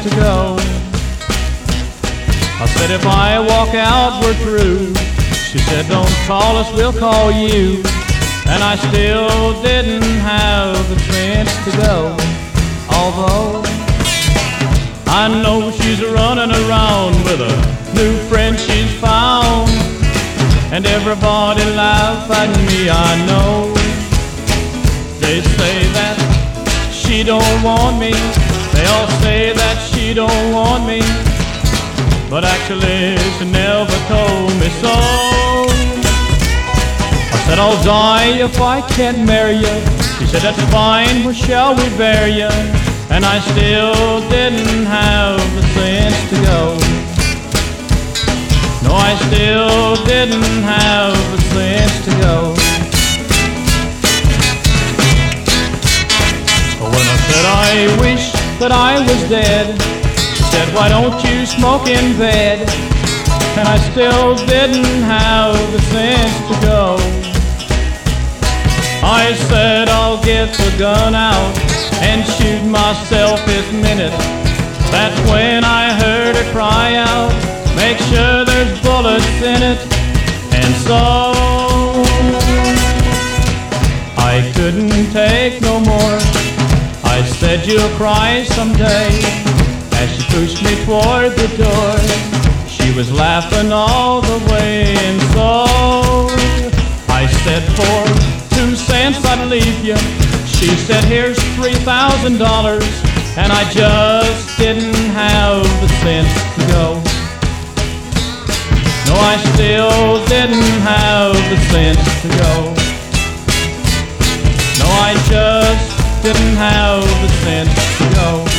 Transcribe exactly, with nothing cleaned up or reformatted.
to go. I said, if I walk out, we're through. She said, don't call us, we'll call you. And I still didn't have the sense to go. Although I know she's running around with a new friend she's found, and everybody laugh at me, I know. They say that she don't want me, they all say that she don't want me, but actually she never told me so. I said, I'll die if I can't marry you. She said, that's fine, where shall we bury you? And I still didn't have the sense to go. No, I still didn't have the sense to go. But when I said I wish that I was dead, she said, why don't you smoke in bed? And I still didn't have the sense to go. I said, I'll get the gun out and shoot myself this minute. That's when I heard her cry out, make sure there's bullets in it. And so I couldn't take no more. I said, you'll cry someday. As she pushed me toward the door, she was laughing all the way. And so I said, for two cents I'd leave you. She said, here's three thousand dollars. And I just didn't have the sense to go. No, I still didn't have the sense to go. No, I just didn't have the sense to go.